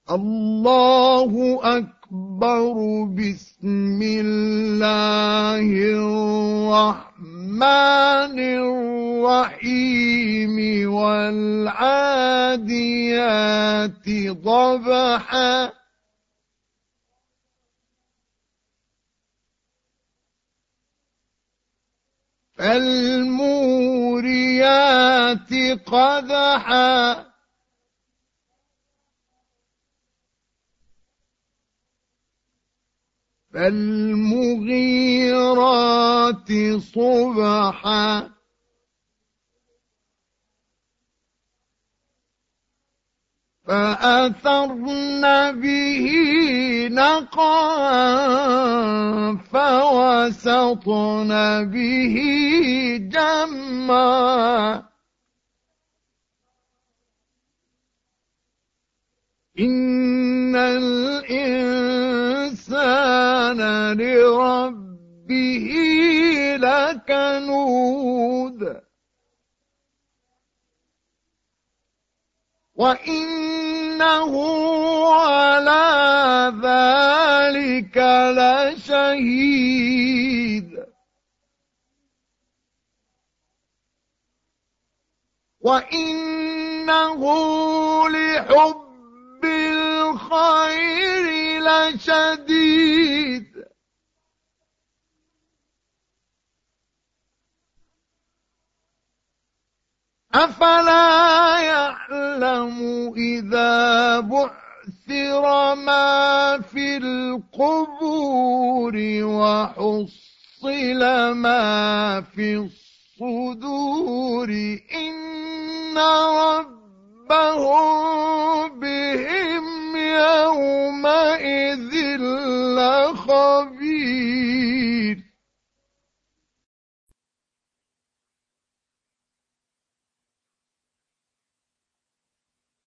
الله أكبر. بسم الله الرحمن الرحيم. والعاديات ضبحا فالموريات قدحا فالمغيرات صبحا فأثرن به نقعا فوسطن به جمعا إن الإنسان لربه لكنود وإنه على ذلك لشهيد وإنه لحب الخير لشديد أفلا يعلم إذا بعثر ما في القبور وحصل ما في الصدور إن ربهم بهم يومئذ لخبير